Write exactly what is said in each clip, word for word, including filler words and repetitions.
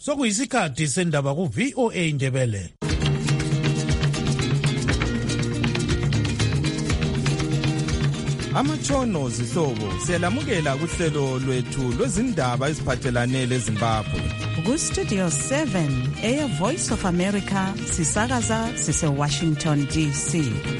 Sokuyisikhathi sendaba ku V O A Ndebele. Amatshono zihlobo siyalamukela kuhlelo lwethu lwezindaba eziphathelane leZimbabwe. Ku Studio seven, Air Voice of America, sisakaza sise Washington D C.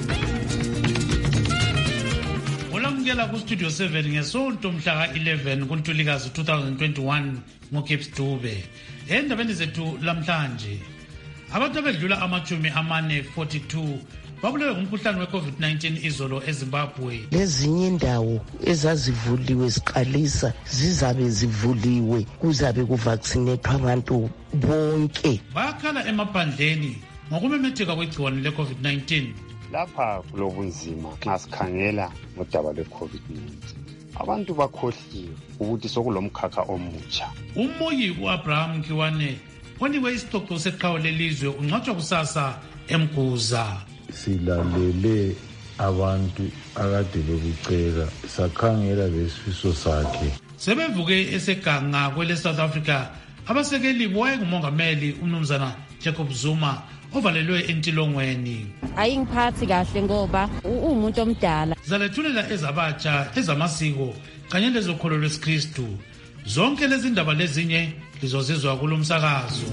Ulamukela ku Studio seven ngesonto mhla ka eleven kuNtulikazi twenty twenty-one ngoKips Dube. Endabeni zethu lamhlanje, abantu abedlula amachumi amane forty-two babulewe ngumkhuhlane we-COVID nineteen izolo eZimbabwe. Lezinye indawo ezazivuliwe ziqalisa zizabe zivuliwe kuzabe kuvaccinate abantu bonke. Bakhala emaphandleni ngokumemetheka kwegciwane le-COVID nineteen. Lapha kulobunzima nxa sikhangela ngodaba lwe-COVID nineteen. Abantu bakhohliwe ukuthi sokulomkhakha omutsha. Umoyi u-Abraham Kiwane onikwe isicoco seqhawe lelizwe ungcwatshwa kusasa eMguza. Silalele abantu akade bekucela sakhangela lesifiso sakhe. Sebevuke eseganga kwele South Africa abasekeli boye ngumongameli uMnumzana Jacob Zuma ovalelwe entilongweni. Ayingiphathi kahle ngoba umuntu omdala. Zalethulela ezabatsha ezamasiko kanye lezokholo lwesikristu. Zonke lezi ndaba lezinye lizozizwa kulomsakazo.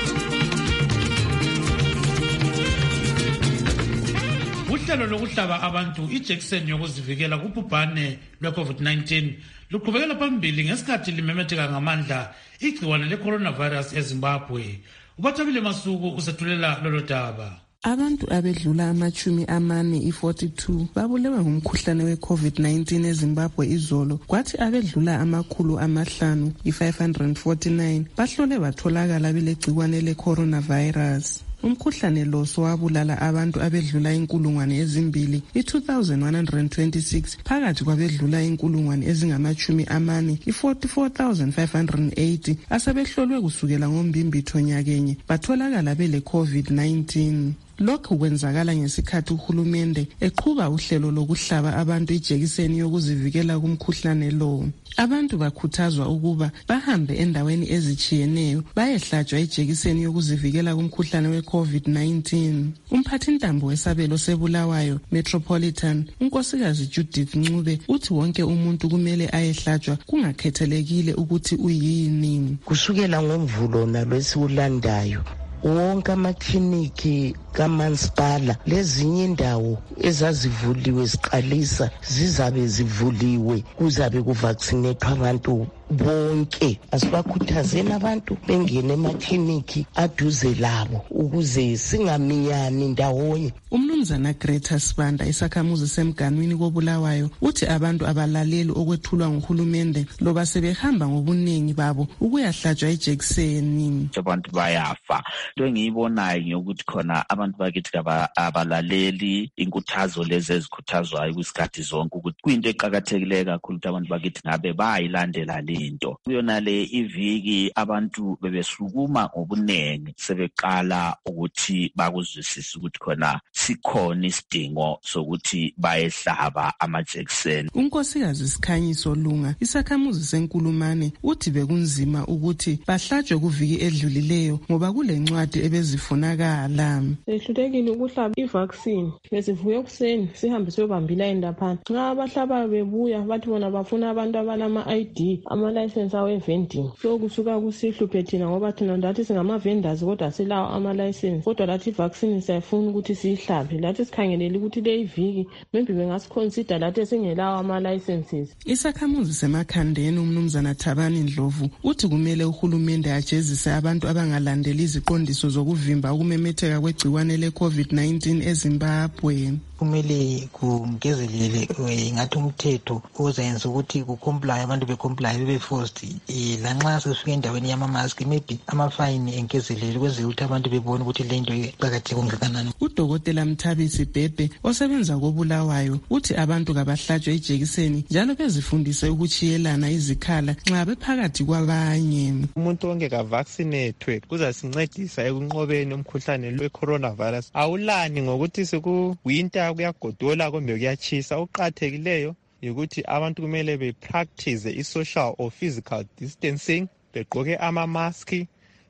Uhlelo lokuhlaba abantu ijekiseni yokuzivikela kubhubhane lwe-COVID nineteen luqhubekela phambili ngesikhathi limemetheka ngamandla igciwane le-coronavirus eZimbabwe. Ubathabile Masuku usethulela lolo daba. Abantu abedlula amachumi amane i-forty-two babulewe ngumkhuhlane we-COVID nineteen eZimbabwe izolo, kwathi abedlula amakhulu amahlanu i-five hundred forty-nine bahlole batholakala belegciwane le-coronavirus. Umkhuhlane lo sowabulala abantu abedlula inkulungwane ezimbili i-two thousand one hundred twenty-six phakathi kwabedlula inkulungwane ezingamachumi amane i-forty-four thousand five hundred eighty asebehlolwe kusukela ngombimbitho nyakenye batholakala bele-COVID nineteen. Lokhu kwenzakala ngesikhathi uhulumende eqhuba uhlelo lokuhlaba abantu ijekiseni yokuzivikela kumkhuhlane lo. Abantu bakhuthazwa ukuba bahambe endaweni ezitshiyeneyo bayehlatshwa ijekiseni yokuzivikela kumkhuhlane we-COVID nineteen. Umphathintambo wesabelo seBulawayo Metropolitan, unkosikazi Judith Ncube, uthi wonke umuntu kumele ayehlatshwa kungakhethelekile ukuthi uyini. Kusukela ngoMvulo nalwesiwulandayo wonke amakliniki kaMansipala lezinye indawo ezazivuliwe ziqalisa zizabe zivuliwe kuzabe kuvaccinate abantu bonke. Asibakhuthazeni abantu bengene emakliniki aduze labo ukuze singaminyani ndawonye. Umnumzana Greta Sibanda isakhamuzi semganwini koBulawayo uthi abantu abalaleli okwethulwa nguhulumende loba sebehamba ngobuningi babo ukuyahlatshwa ijekiseni. Abantu bayafa. Into engiyibonayo ngiyokuthi khona abantu bakithi abalaleli inkuthazo lezi ezikhuthazwayo kwisikhathi zonke ukuthi kuyinto eqakathekileyo kakhulu ukuthi abantu bakithi ngabe bayilandela into. Kuyona le iviki abantu bebesukuma ngobunengi sebeqala ukuthi bakuzwisise ukuthi khona sikhona isidingo sokuthi bayehlaba amajekiseni. Unkosikazi Sikhanyiso Lunga isakhamuzi senkulumane uthi bekunzima ukuthi bahlatshwe kuviki edlulileyo ngoba kule ncwadi ebezifunakala. Sehlulekile ukuhlaba i-vaccine. Besivuye ekuseni sihambe siyobambila indaphana. Nxa abahlaba bebuya bathi bona bafuna abantu abalama I D, ama-license awe-vending. So kusuka kusihluphe thina ngoba thina ndathi singama-vendors kodwa silawo ama-license. Kodwa lathi i-vaccine siyafuna ukuthi siyihlabe. Lathi sikhangelele ukuthi le iviki maybe bengasiconsider lathi esingelawo ama-licenses. Isakhamuzi semakhandeni uMnumzana Thabani Ndlovu uthi kumele uhulumende ajezise abantu abangalandeli iziqondiso zokuvimba ukumemetheka kwegciwane le-COVID nineteen eZimbabwe. Kumele kungezelele ngathi umthetho ozayenza ukuthi kucomplye abantu becomplye bebe forced eh lanxa sesifika endaweni yama-mask maybe amafine engezelele kwenzela ukuthi abantu bebone ukuthi le nto iqakatheke kangakanani. Udokotela Mthabisi Bhebhe osebenza koBulawayo uthi abantu kabahlatshwe ijekiseni njalo bezifundise ukuchiyelana izikhala nxa bephakathi kwabanye. Umuntu onke kavaccinatwe kuzasincedisa ekunqobeni umkhuhlane we-coronavirus. Awulani ngokuthi siku winter kuyagodola kumbe kuyachisa. Oqathekileyo ukuthi abantu kumele be practice i-social or physical distancing, begqoke ama-mask,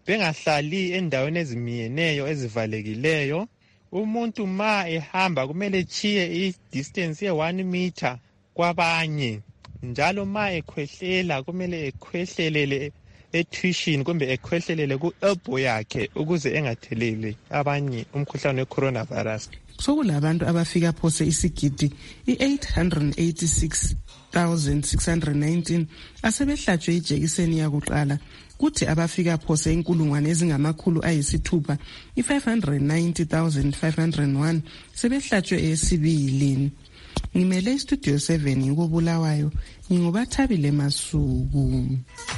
bengahlali endaweni ezimiyeneyo ezivalekileyo. Umuntu ma ehamba kumele chiye i-distance ye-one meter kwabanye. Njalo ma ekhwehlela kumele ekhwehlelele etuition kumbe ekhwehlelele ku-elbow yakhe ukuze engatheleli abanye umkhuhlane we-coronavirus. Sokulabantu abafika phose isigidi i-eight hundred eighty-six thousand six hundred nineteen asebehlatshwe ijekiseni yakuqala, kuthi abafika phose inkulungwane ezingamakhulu ayisithupha i-five hundred ninety thousand five hundred one sebehlatshwe esibili. Ngimele istudio seven ngikobulawayo, ngingubathabile Masuku.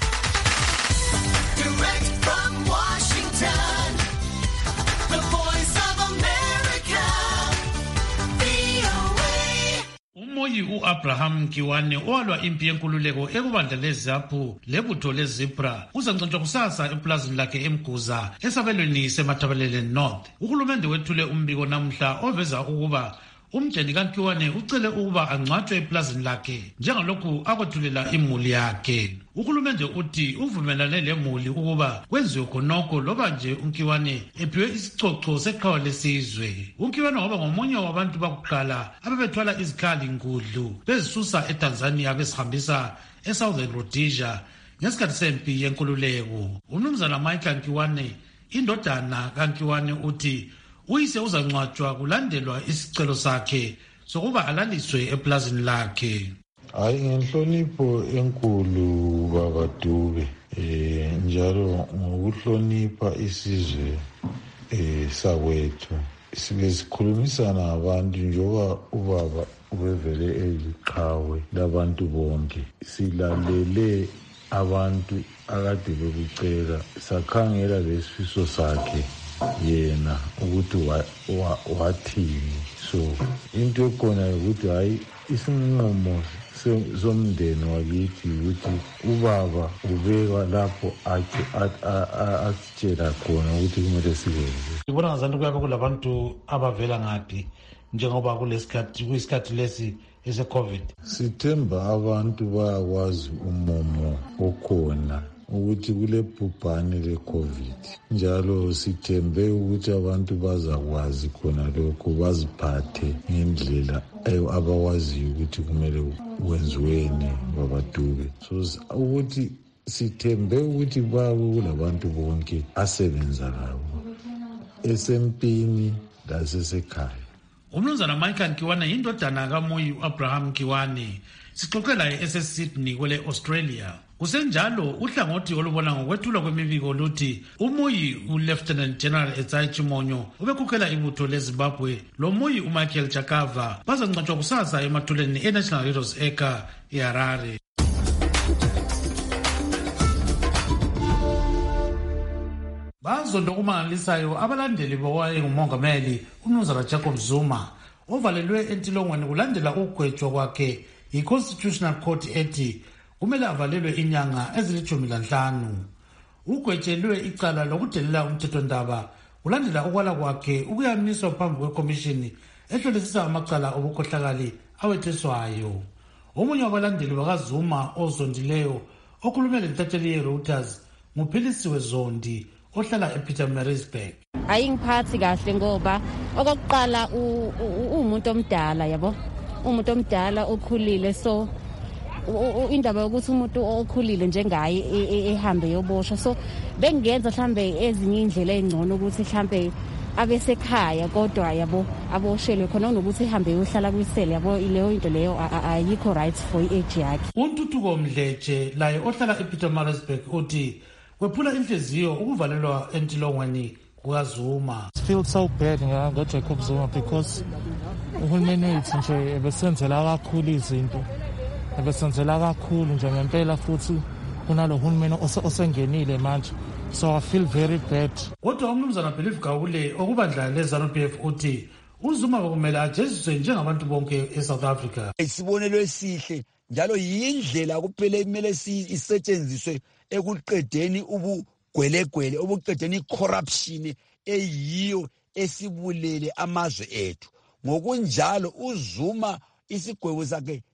Umoyi u-Abraham Mkiwane owalwa impi yenkululeko ekubandla leZAPU lebutho leZebra uzancontshwa kusasa eplazini lakhe eMguza esabelweni seMathabelele North. Uhulumende wethule umbiko namuhla oveza ukuba umjeni kaNkiwane ucele ukuba angcwatshwe eplazini lakhe njengalokhu akwethulela imuli yakhe. Uhulumende uthi uvumelane lemuli ukuba kwenziwe khonokho loba nje uNkiwane ephiwe isicoco seqhawe lesizwe. uNkiwane waba ngomunye wabantu bakuqala ababethwala izikhali ngudlu bezisusa eTanzania besihambisa eSouthern Rhodesia ngesikhathi sempi yenkululeko. Umnumzana Michael Nkiwane, indodana kaNkiwane, uthi uyise uzangcwatshwa kulandelwa isicelo sakhe sokuba alaliswe eplazini lakhe. Hayi, ngenhlonipho enkulu Baba Dube, eh njalo ngokuhlonipha isizwe eh sakwethu sibe sikhulumisana abantu njengoba ubaba ubevele eliqhawe labantu bonke. Silalele abantu akade bekucela, sakhangela lesifiso sakhe yena ukuthi wathini. So into ekhona ukuthi hayi isinqumo somndeni wakithi ukuthi ubaba ubeka lapho asitshela khona ukuthi kumele sikwenze. Ngibona ngazanti kuyakho kulabantu abavela ngaphi njengoba kulesikhathi kuyisikhathi lesi ese-COVID? Sithemba abantu bayakwazi umomo okhona ukuthi kule bhubhane le-COVID, njalo sithembe ukuthi abantu bazakwazi khona lokho, baziphathe ngendlela abawaziyo ukuthi kumele wenziweni Baba Dube. So ukuthi sithembe ukuthi kulabantu bonke asebenza labo esempini lasesekhaya. Umnumzana Michael Nkiwane yindodana kaMoyi u-Abraham Mkiwane. Sixoxela ese-Sydney kwele Australia. Kusenjalo uhlangothi olubona ngokwethulwa kwemibiko luthi uMoyi u-Lieutenant General Etsai Chimonyo ubekhukhela ibutho leZimbabwe lo Moyi uMichael Chakava bazangcwatshwa kusasa emathuleni eNational Heroes Acre eHarare. Bazondo kumangalisayo abalandeli bowaye ngumongameli uMnumzana Jacob Zuma ovalelwe entilongweni kulandela ukugwetshwa kwakhe yi-Constitutional Court ethi kumele avalelwe inyanga ezilithumi lanhlanu. Ugwetshelwe icala lokudelela umthethondaba kulandela ukwala kwakhe ukuyamiswa phambi kwekomishini ehlolisisa amacala obukhohlakali awetheswayo. Omunye wabalandeli bakaZuma ozondileyo okhulume lentatheli ye-Reuters nguPhilisiwe Zondi ohlala ePietermaritzburg. Ayingiphathi kahle ngoba okokuqala umuntu omdala, yabo, umuntu omdala okhulile, so indaba yokuthi umuntu okhulile njengaye ehambe yoboshwa, so bengenza mhlambe ezinye indlela ezingcono ukuthi mhlambe abesekhaya kodwa yabo aboshelwe khona nokuthi ehambe yohlala kwisele, yabo leyo into leyo ayikho right for i-age yakhe. uNtuthuko Mdletshe laye ohlala ePietermaritzburg uthi kwephula inhliziyo ukuvalelwa entilongweni kukaZuma. It feels so bad ngaJacob Zuma because uhulumeni wethu nje ebesenzela kakhulu izinto, ebesenzela kakhulu nje ngempela, futhi kunalo hulumeni osengenile manje, so I feel very bad. Kodwa umnumzana Belief Gawule okubandla leZANU P F uthi uZuma bekumele ajeziswe njengabantu bonke eSouth Africa. Isibonelo esihle njalo yindlela kuphela imele isetshenziswe ekuqedeni ubugwelegwele, obuqedeni i-corruption eyiyo esibulele amazwe ethu. Ngokunjalo uZuma isigwebo sakhe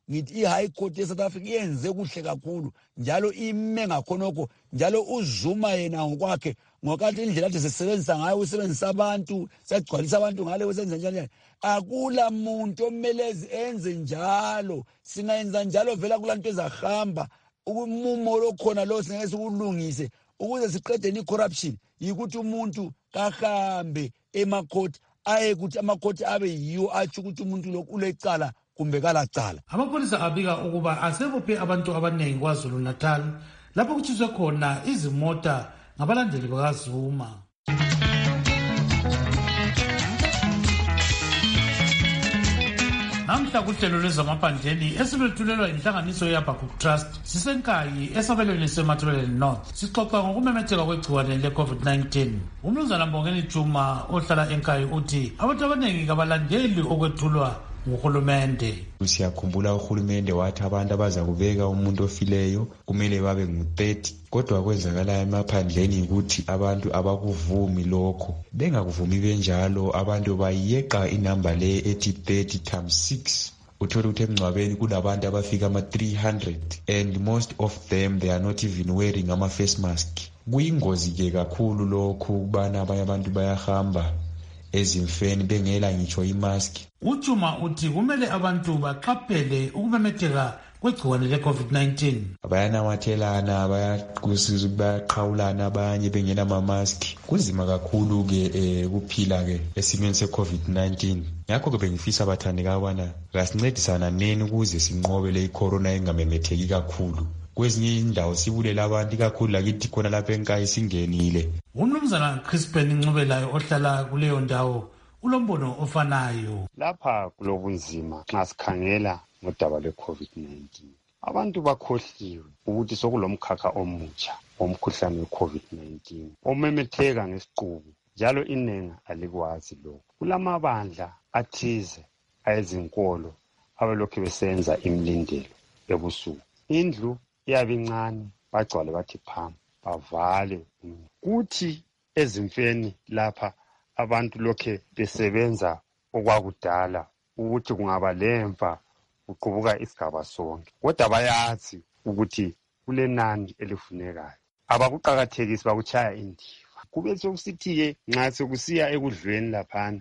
ngithi i-high court ye-South Africa yenze kuhle kakhulu njalo ime ngakhonokho njalo uzuma yena ngokwakhe ngokathi indlela athi sisebenzisa ngayo usebenzisa abantu sagcwalisa abantu ngale usenza njalo akula muntu omelezi enze njalo singayenza njalo vela kulanto ezahamba ukumumo lokhona lo singeke sikulungise ukuze siqedeni i-corruption yikuthi umuntu kahambe emakhoti aye ukuthi amakhoti abe yiwo athi ukuthi umuntu lo ulecala kumbe kalacala. Amapolisa abika ukuba asebophe abantu abaningi kwaZulu Natal lapho kutshiswe khona izimota ngabalandeli bakaZuma. Namhla kuhlelo lwezamaphandleni esilwethulelwa inhlanganiso yeHabakkuk Trust sisenkayi esabelweni seMatabeleland North sixoxa ngokumemetheka kwegciwane le-COVID nineteen. Umnumzana Mbongeni Juma ohlala enkayi uthi abantu abaningi kabalandeli okwethulwa nguhulumende. Siyakhumbula uhulumende wathi abantu abaza kubeka umuntu ofileyo kumele babe ngu-thirty kodwa kwenzakala emaphandleni ukuthi abantu abakuvumi lokho. Bengakuvumi benjalo abantu bayeqa inamba le ethi thirty times six. Uthola ukuthi emngcwabeni kunabantu abafika ama-three hundred and most of them they are not even wearing ama-face mask. Kuyingozi ke kakhulu lokhu ukubana abanye abantu bayahamba ezimfeni bengela ngitsho imask. Ujuma uthi kumele abantu baqaphele ukumemetheka kwegciwane le-COVID nineteen. Bayanamathelana, bayakusiza bayaqhawulana abanye bengena ama-mask. Kunzima kakhulu ke eh, kuphila ke esimeni se-COVID nineteen. Ngakho ke bengifisa abathandekayo bana kasincedisana neni ukuze sinqobe le corona engamemetheki kakhulu. Kwezinye indawo sibulela abantu kakhulu lakithi khona lapha enkayi singenile. Umnumzana Crispin Ncubelayo ohlala kuleyo ndawo ulombono ofanayo. Lapha kulobunzima nxa sikhangela ngodaba lwe-COVID nineteen. Abantu bakhohliwe ukuthi sokulomkhakha omutsha omkhuhlane we-COVID nineteen omemetheka ngesiqubu njalo inenga alikwazi lokho. Kulamabandla athize ayezinkolo abalokhu besenza imlindelo ebusuku. Indlu iyabe incane bagcwale bathi phambi bavale. Kuthi ezimfeni lapha abantu lokhe besebenza okwakudala ukuthi kungaba lemfa uqubuka isigaba sonke. Kodwa bayazi ukuthi kulenani elifunekayo. Abakuqakathekisi bakuchaya indiva. Kube sokusithi-ke nxa sekusiya ekudlweni laphana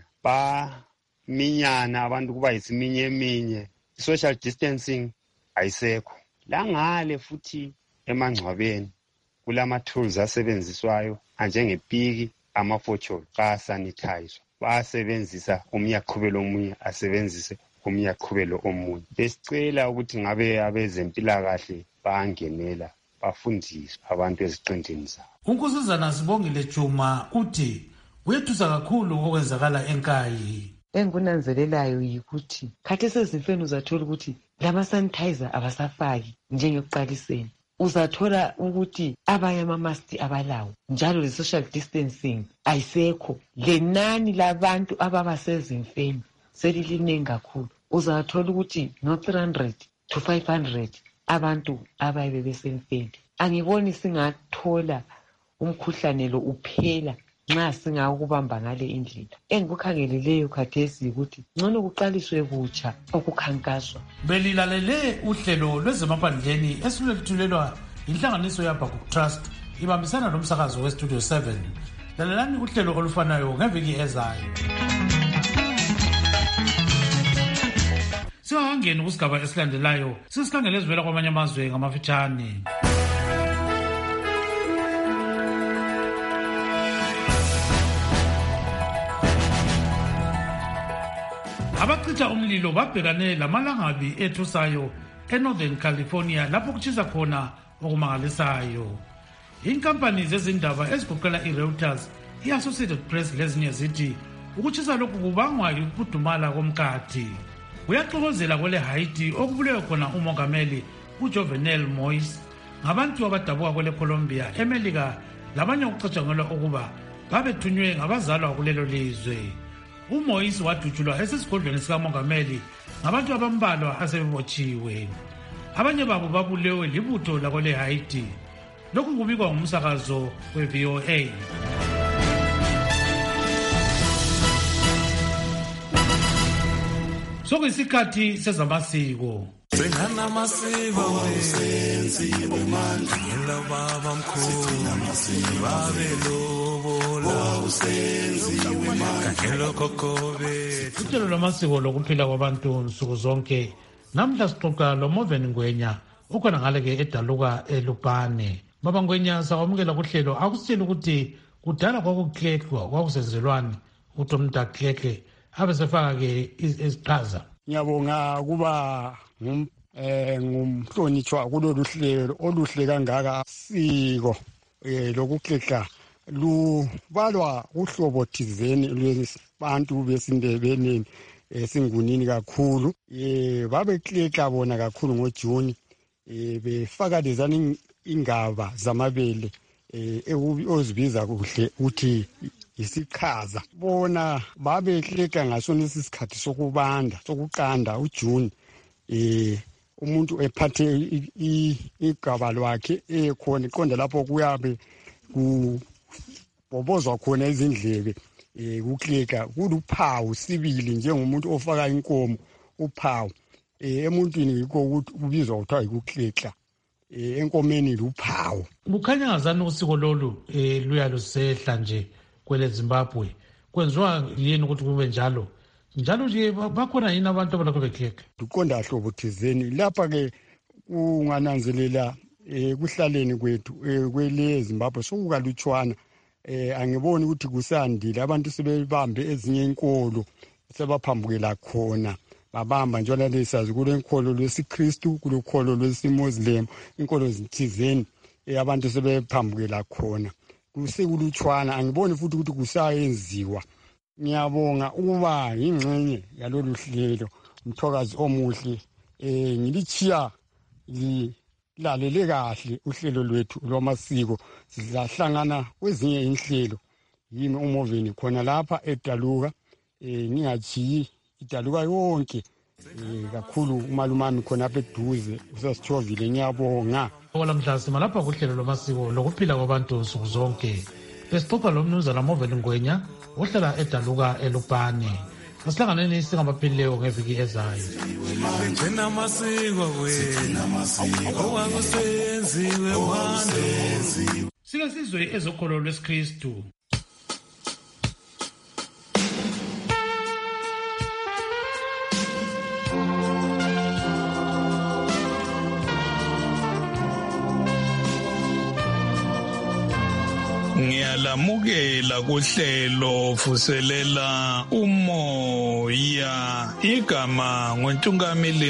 baminyana abantu kuba yisiminye eminye. Social distancing ayisekho. Langale futhi emangcwabeni kulama-tools asebenziswayo anjengepiki amafotsholo kasanitizer. Basebenzisa omunye aqhubele omunye asebenzise omunye aqhubele omunye. Besicela ukuthi ngabe abezempilakahle bangenela bafundise abantu eziqendini zabo. Unkosazana Sibongile Juma uthi kuyethusa kakhulu okwenzakala enkayi. Engikunanzelelayo yikuthi khathesi ezimfeni uzathola ukuthi lama-sanitizer abasafaki njengekuqaliseni. Uzathola ukuthi abanye ama-mask abalawo njalo le-social distancing ayisekho. Lenani labantu ababa sezimfeni selilinengi kakhulu. Uzathola ukuthi no-three hundred to five hundred abantu abaye besemfeni. Angiboni singathola umkhuhlane lo uphela nxa singakubamba ngale indlela. Engikukhangeleleyo khathesi ukuthi ngcono kuqaliswe kutsha okukhankaswa. Belilalele uhlelo lwezemaphandleni esilwethulelwa inhlanganiso yeHabakkuk Trust ibambisana nomsakazo weStudio seven. Lalelani uhlelo olufanayo ngeviki ezayo. Singangeni kusigaba esilandelayo sisikhangele ezivela kwamanye amazwe ngamafitshane. Abacitha umlilo babhekane lamalangabi ethusayo eNorthern California lapho kutshisa khona okumangalisayo. Inkampani zezindaba ezigoqela iReuters, iAssociated Press lezinye zithi ukutshisa lokhu kubangwa yikudumala komkhathi. Kuyaxokozela kwele Haiti okubulewe khona umongameli uJovenel Moise ngabantu abadabuka kwele Colombia, eMelika labanye okucatshangelwa ukuba babethunywe ngabazalwa kulelo lizwe. uMoise wadutshulwa esesigodlweni sikamongameli ngabantu abambalwa asebebotshiwe. Abanye babo babulewe libutho lakwele Haiti. Lokhu kubikwa ngumsakazo we-V O A. Sokuyisikhathi sezamasiko. Sengana masiba wenziwe manje ngela baba mkhulu babe lobola usenziwe manje ngelo kokobe. Uhlelo lwamasiko lokuphila kwabantu nsuku zonke. Namhla sixoxa lo Moven Ngwenya ukhona ngale ke edaluka eLupane. Baba Ngwenya sakwamukela kuhlelo akusitshela ukuthi kudala kwakukleklwa kwakusenzelwani ukuthi umuntu aklekle abe sefaka ke isiqhaza. Ngiyabonga kuba ngum eh ngumhlonitshwa kulolu hlelo oluhle kangaka siko eh lokuklekla lubalwa uhlobo thizeni lwebantu besindebeni esingunini kakhulu eh babeklekla bona kakhulu ngoJuni eh befaka lezani ingaba zamabele eh ozibiza kuhle uthi isikhaza bona babekleka ngasona isikhathi sokubanda sokuqanda uJune eh umuntu ephathe igaba lwakhe ekhona iqonda lapho kuyabe kubobozwa khona izindlebe eh kukleka kuluphawu sibili njengomuntu ofaka inkomo uphawu eh emuntwini yikho ukuthi ubizwa kuthiwa ikukleka eh enkomeni luphawu. Kukhanya ngazani usiko lolu eh luya lusehla nje kwele Zimbabwe kwenziwa yini ukuthi kube njalo njalo nje bakhona yini abantu abalakho bekleka uqonda hlobo thizeni lapha ke ungananzelela eh kuhlaleni kwethu kwele Zimbabwe sokukalutshwana eh angiboni ukuthi kusandile abantu sebebambe ezinye inkolo sebaphambukela khona babamba njalo lesazi kule inkolo lwesiKristu kulokholo lwesiMuslim inkolo zithizeni abantu sebephambukela khona kusekulutshwana angiboni futhi ukuthi kusayenziwa. Ngiyabonga ukuba ingcenye yalolu hlelo umthokazi omuhle eh ngilichiya lilalele kahle uhlelo lwethu lwamasiko sizahlangana kwezinye inhlelo yimi uMoveni khona lapha edaluka eh ningachiyi idaluka yonke eh kakhulu umalumami khona apha eduze usasithovile ngiyabonga. Olamhlanje malapha kuhlelo lwamasiko lokuphila kwabantu nsuku zonke. Lesixoxa lo mnumzana Moven Ngwenya ohlala edaluka eLupane. Asihlanganeni singabaphilileyo ngeviki ezayo. Ngena masiko wena okwakusenziwe manje. Sike sizwe ezokholo lwesiKristu. Ngiyalamukela kuhlelo vuselela umoya igama ngoNtungameli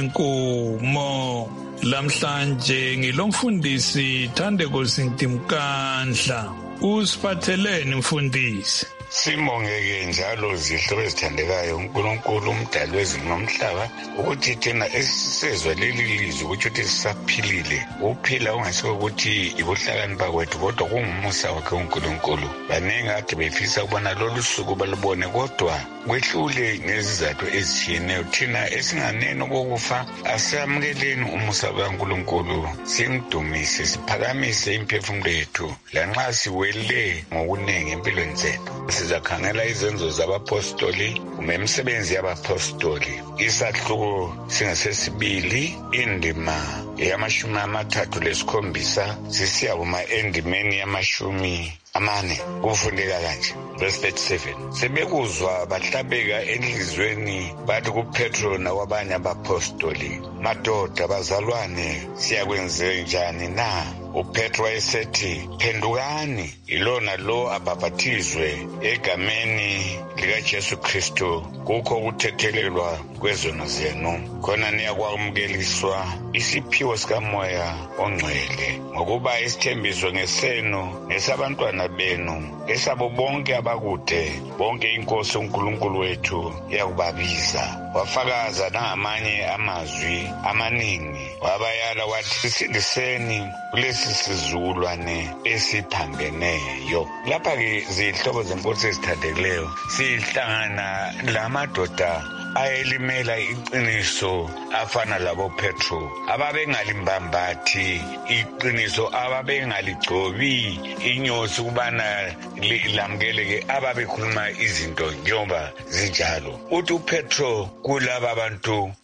Nkomo. Lamhlanje ngilomfundisi Thandeko Sintimkandla. Usiphatheleni mfundisi? Simongeke njalo zihlobo ezithandekayo uNkulunkulu umdali wezulu nomhlaba ukuthi thina esisezwe leli lizwi ukuthi uthi sisaphilile uphila ungasho ukuthi ibuhlakanipha kwethu kodwa kungumusa wakhe uNkulunkulu. Baningi ade befisa ukubona lolu suku balubone kodwa kwehlule ngezizathu ezitshiyeneyo. Thina esinganeno kokufa asiyamukeleni umusa kaNkulunkulu simdumise siphakamise imphefumulo yethu lanxa siwele ngokunengi empilweni zethu. Sizakhangela izenzo zabapostoli umemisebenzi yabapostoli isahluko singasesibili indima yamashumi amathathu lesikhombisa sisiya kuma endimeni yamashumi amane kufundeka kanje verse thirty-seven. Sebekuzwa bahlabeka enhlizweni bathi kuPetro nawabanye abapostoli, madoda bazalwane siyakwenze njani na? uPetro wayesethi phendukani ilona lo abhabhathizwe egameni likaJesu Kristu kukho ukuthethelelwa kwezono zenu khona niyakwamukeliswa isiphiwo sikamoya ongcwele ngokuba isithembiso ngesenu ngesabantwana benu esabo bonke abakude bonke inkosi uNkulunkulu wethu yakubabiza. Wafakaza nangamanye amazwi amaningi wabayala wathi sisindiseni kulesi sizukulwane esiphambeneyo. Lapha-ke zihlobo zenkosi ezithandekileyo sihlangana lamadoda ayelimela iqiniso afana labo Petro ababengalimbambathi iqiniso ababengaligcobi inyosi kubana lamkeleke ababekhuluma izinto njengoba zinjalo. Uthi uPetro kulaba abantu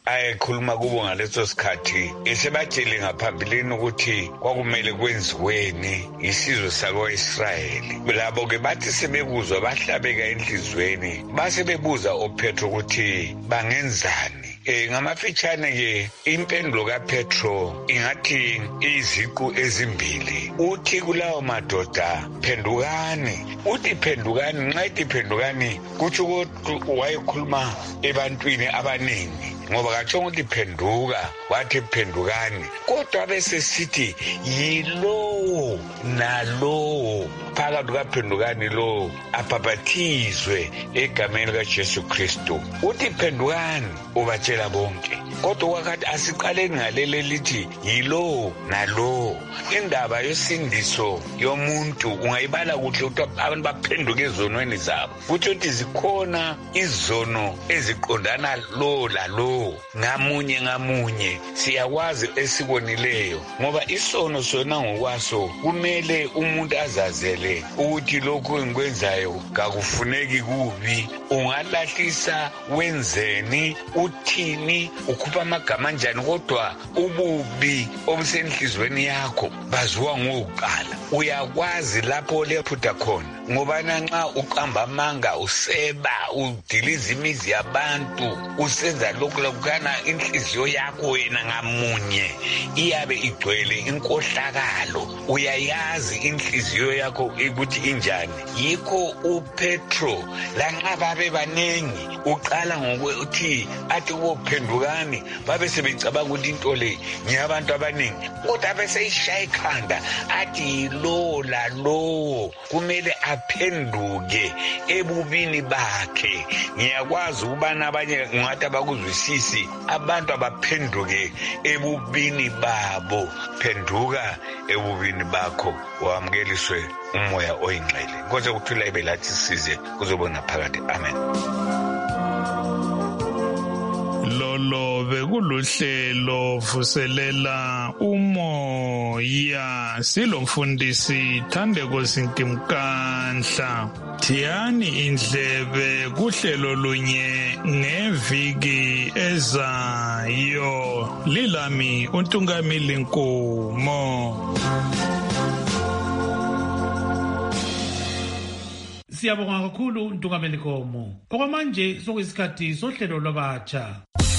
ayekhuluma kubo ngaleso sikhathi esebatshele ngaphambilini ukuthi kwakumele kwenziweni isizwe sako-Israyeli. Labo ke bathi sebekuzwa bahlabeka enhlizweni base bebuza oPetro ukuthi bangenzani. Eh ngamafitshane ke impendulo kaPetro ingathi iziqu ezimbili. Uthi kulawo madoda phendukani. Uthi phendukani nxa ithi phendukani kutsho ukuthi wayekhuluma ebantwini abaningi ngoba katsho ukuthi phenduka wathi phendukani kodwa bese sithi yilo nalo phakathi kaphendukani lo aphapathizwe egameni kaJesu Kristu. Uthi phendukani ubatshela bonke kodwa wakathi asiqaleni ngalele lithi yilo nalo. Indaba yosindiso yomuntu ungayibala kuhle ukuthi abantu baphenduke ezonweni zabo kuthi ukuthi zikhona izono eziqondana lo lalo ngamunye ngamunye siyakwazi esibonileyo ngoba isono sona ngokwaso kumele umuntu azazele ukuthi lokho engikwenzayo kakufuneki kubi. Ungalahlisa wenzeni uthini ukhupha amagama njani kodwa ububi obusenhlizweni yakho baziwa ngokuqala. Uyakwazi lapho lephutha khona ngoba nxa uqamba amanga useba udiliza imizi yabantu usenza lokho lokana inhliziyo yakho wena ngamunye iyabe igcwele inkohlakalo. Uyayazi inhliziyo yakho ukuthi injani. Yikho uPetro lanxa babe banengi uqala ngokuthi athi kuphendukani babe sebecabanga ukuthi into le ngiyabantu abaningi kodwa bese ishaya ikhanda athi lo la lo kumele aphenduke ebubini bakhe. Ngiyakwazi ukubana abanye ngathi abakuzwisisi abantu abaphenduke ebubini babo. Phenduka ebubini bakho wamukeliswe umoya oyingcwele. Konke ukuthula ibe lathi size kuzobona phakathi. Amen. Lolo bekuluhlelo vuselela umoya silomfundisi Thandeko Sintimkandla. Thiyani indlebe kuhlelo lunye ngeviki ezayo. Lilami uNtungamili Nkomo. Siyabonga kakhulu Ntungameli Nkomo. Okwamanje sokuyisikhathi sohlelo lwabatsha.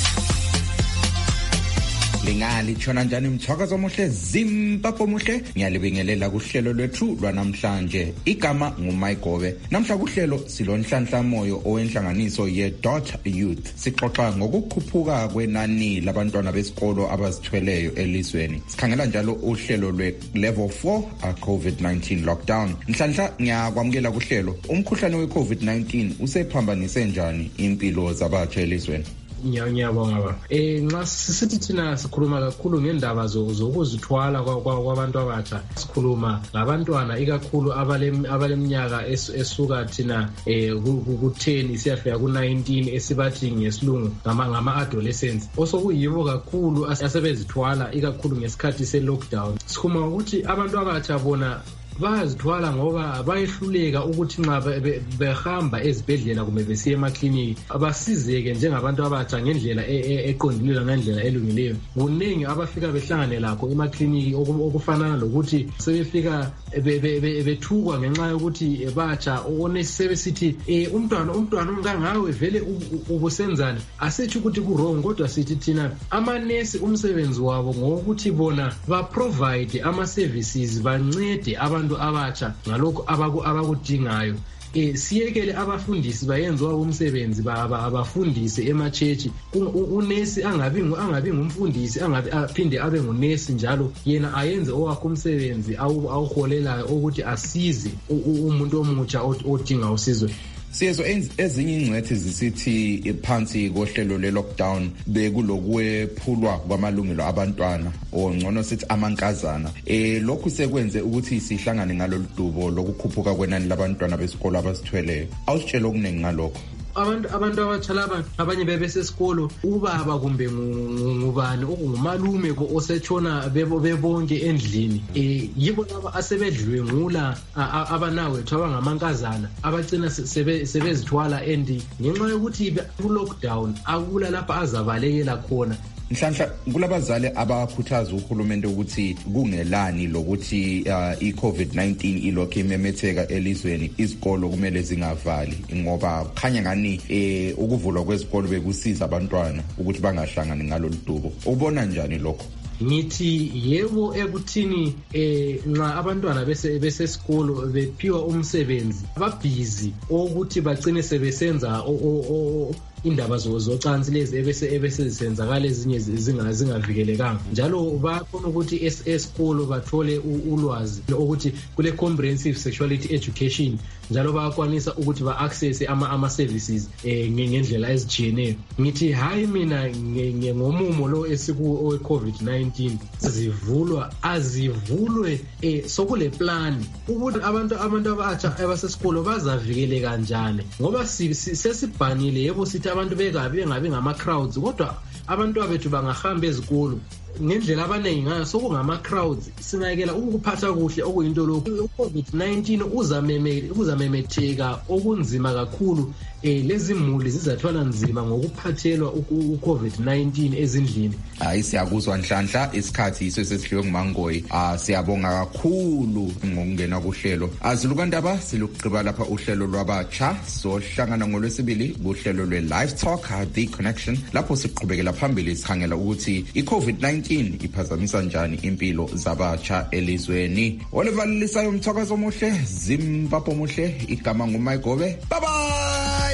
Lingali tshona njani mthwakazo omuhle Zimbabwe muhle ngiyalibingelela kuhlelo lwethu lwanamhlanje. Igama nguMayigobe. Namhla kuhlelo silonhlanhla moyo owenhlanganiso ye Dot Youth. Sixoxa ngokukhuphuka kwenani labantwana besikolo abazithweleyo elizweni. Sikhangela njalo uhlelo lwe level four a COVID nineteen lockdown. Nhlanhla ngiyakwamukela kuhlelo. Umkhuhlane we COVID nineteen usephambanise njani impilo zabatsha elizweni? Ngiyabonga baba. Eh nxa sithi thina sikhuluma kakhulu ngendaba zokuzithwala kwabantu abatsha. Sikhuluma ngabantwana ikakhulu abaleminyaka esuka thina eh ku ten siyafika ku nineteen esibathi ngesilungu ngama adolescents. Osokuyibo kakhulu asebezithwala ikakhulu ngesikhathi se lockdown. Sikhuluma ukuthi abantu abatsha bona bazithwala ngoba bayehluleka ukuthi nxa behamba ezibhedlela kumbe besiya emakliniki abasizeke njengabantu abatsha ngendlela eqondileyo ngendlela elungileyo. Kuningi abafika behlangane lakho emakliniki okufanana lokuthi sebefika bethukwa ngenxa yokuthi batsha onesebesithi umntwana umntwana ungangawe vele ubusenzani. Asithi ukuthi ku wrong kodwa sithi thina amanesi umsebenzi wabo ngokuthi bona ba provide ama services bancede abantu abatsha ngalokho abakudingayo. Eh siyekele abafundisi bayenze wabo umsebenzi abafundise emachechi. Unesi angabi angabi ngumfundisi angabi aphinde abe ngunesi njalo yena ayenze owakhe umsebenzi awuholelayo ukuthi asize umuntu omutsha odinga usizo. Siyezo ezinye ingcwethi zisithi phansi kohlelo le lockdown bekulokwephulwa kwamalungelo abantwana ongcono sithi amankazana. Eh lokhu sekwenze ukuthi sihlangane ngalolu dubo lokukhuphuka kwenani labantwana besikolo abasithweleyo. Awusitshela okuningi ngalokho. abantu abantu abatsha laba abanye bebesesikolo ubaba kumbe ngubani okungumalume osetshona bebonke endlini eh yibo laba asebedlwengula abanawethu abangamankazana abagcina sebezithwala endi ngenxa yokuthi ku-lockdown akula lapha azabalekela khona. Nhlanhla kulabazali abakhuthaza uhulumende ukuthi kungelani lokuthi uh, i-COVID nineteen ilokhu imemetheka elizweni, izikolo kumele zingavali ngoba khanya ngani eh ukuvulwa kwezikolo bekusiza abantwana ukuthi bangahlangani ngalolu dubo. Ubona njani lokho? Ngithi yebo ekuthini eh nxa abantwana bese besesikolo bephiwa umsebenzi ababhizi ukuthi bagcine sebesenza indaba zocansi lezi ebese ebese zisenzakala ezinye zingavikelekanga njalo bakhona ukuthi esikolo bathole ulwazi ukuthi kule comprehensive sexuality education njalo bayakwanisa ukuthi ba-access ama-services eh ngendlela ezijiyeneyo. Ngithi hayi mina ngomumo lo esiku covid nineteen zivulwa azivulwe eh sokule plan ukuthi abantu abantu abatsha abasesikolo bazavikeleka kanjani ngoba sesibhanile yebo sithi abantu bekabi bengabi ngama crowds kodwa abantu abethu bangahamba ezikolo ngendlela abaningi ngayo sokungama crowds sinayekela ukuphatha kuhle okuyinto lokho covid nineteen uzamemetheka uzamemetheka okunzima kakhulu eh lezi muli zizathwala nzima ngokuphathelwa u-covid nineteen ezindlini. Hayi siyakuzwa Nhlanhla, isikhathi iso sesihliwe nguMangoyi. Ah siyabonga kakhulu ngokungena kuhlelo. Azilukandaba siluqhiba lapha uhlelo lwabatsha sohlangana ngolwesibili kuhlelo lwe-Live Talk The Connection lapho siqhubekela phambili sikhangela ukuthi i-COVID nineteen iphazamisa njani impilo zabatsha elizweni. Olevalisayo umthakazo omuhle, Zimbabwe omuhle, igama nguMayigobe. Bye bye.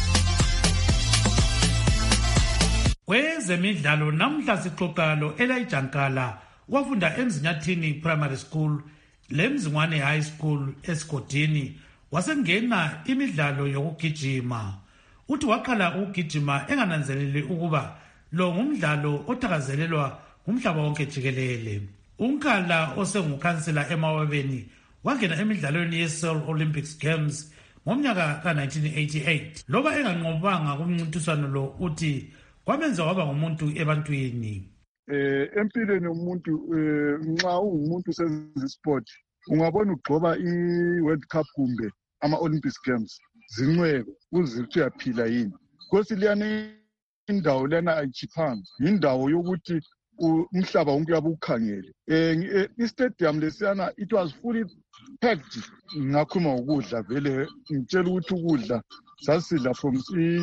Kwezemidlalo namhla sixoxa lo Elijah Nkala wafunda eMzinyathini Primary School leMzingwane High School esigodini wasengena imidlalo yokugijima. Uthi waqala ukugijima engananzeleli ukuba lo ngumdlalo othakazelelwa umhlaba wonke jikelele. Unkala osengukhansela eMawabeni wangena emidlalweni ye-Seoul Olympics Games ngomnyaka ka nineteen eighty-eight. Loba enganqobanga kumncintiswano lo uthi kwamenza waba ngumuntu ebantwini. Eh empilweni umuntu nxa ungumuntu senze sport ungabona ugcoba i-World Cup kumbe ama-Olympics Games zinwebe uzithi uyaphila yini. Kosi liyani indawo lana ayichiphanga indawo yokuthi umhlaba wonke uyabukhangele. Eh i-stadium lesiyana it was fully packed. Ngakhuluma ukudla vele ngitshela ukuthi ukudla sasidla from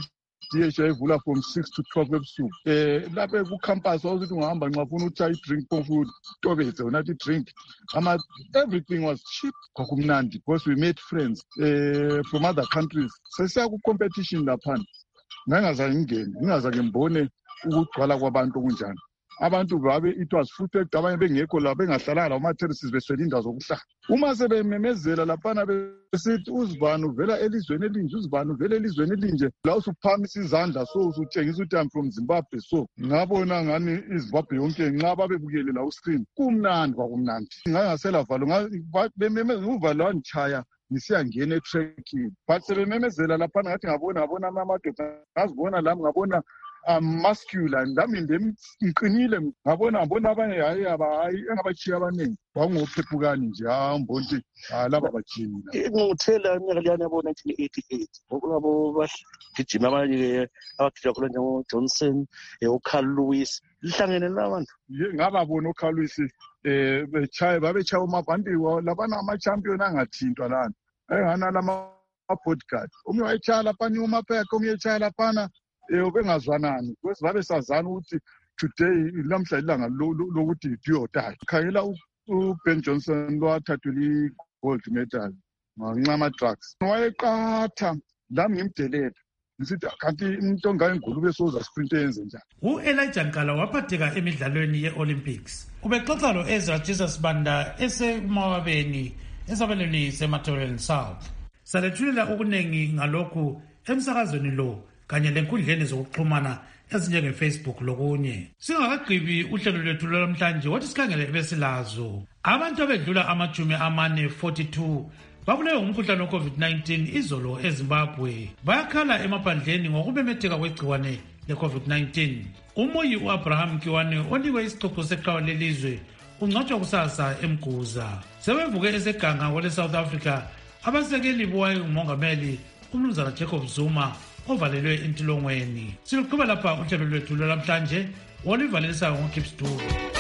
D H I ivula from six to twelve ebusuku. Eh lapha ku campus awuthi ungahamba nxa ufuna uthatha drink food tobeze unathi drink. Ama everything was cheap kwakumnandi because we made friends eh from other countries. Sesiya ku competition lapha. Ngangazange ngingene, ngingazange ngibone ukugcwala kwabantu okunjani. Abantu babe it was full packed abanye bengekho la bengahlala la uma terraces beswela indawo zokuhlala. Uma sebememezela lapha besithi uzibani uvela elizweni elinje uzibani uvela elizweni elinje la usuphamisa izandla so usutshengisa ukuthi I'm from Zimbabwe so ngabona ngani iZimbabwe yonke nxa babebukele la uscreen kumnandi kwakumnandi. Ngangasela valo bememeza uvalo wangichaya ngisiya ngene etrekking but sebememezela lapha ngathi ngabona ngabona amadoda ngazibona lami ngabona um muscular ngami ndemqinile ngabona ngabona abanye hayi abayi engabachiya abaningi wangophepukani nje hamba nje laba bajimi ngokuthela iminyaka liyana yabo nineteen eighty-eight ngokulabo bagijima abanye abagijima khona njengo Johnson uCarl Lewis lihlangene labantu ngababona uCarl Lewis eh bechaya babechaya umabhandi labana ama champion angathintwa lana engana lama podcast umwe wayechaya lapha uma pheka umye echaya lapha eh ubengazwanani because babe sazana ukuthi today lamhla ilanga lokuthi do or die. Khangela uBen Johnson lwathathwa i-gold medal ngancama drugs wayeqatha lami ngimdelele ngisithi kanti umuntu ongayingulube soza sprint yenze njani. U-Elijah Nkala waphatheka emidlalweni ye-Olympics. Ubexoxa lo Ezra Jesus Banda eseMawabeni esabelweni seMatabeleland South. Salethulela okuningi ngalokhu emsakazweni lo kanye lenkundleni zokuxhumana ezinjenge-Facebook lokunye. Singakagqibi uhlelo lwethu lwamhlanje wathi sikhangele ebesilazo. Abantu abedlula amajumi amane forty-two babulewe ngumkhuhlane we-covid nineteen izolo eZimbabwe bayakhala emaphandleni ngokumemetheka kwegciwane le-covid nineteen. Umoyi u-Abraham Kiwane onikwe isicoco seqhawe lelizwe ungcwatshwa kusasa eMguza. Sebevuke eseganga kwele South Africa abasekeli bowayo umongameli umnumzana Jacob Zuma ovalelwe entilongweni. Siluqhuba lapha uhlelo lwethu lwalamhlanje olivalisayo ngoKipsdube.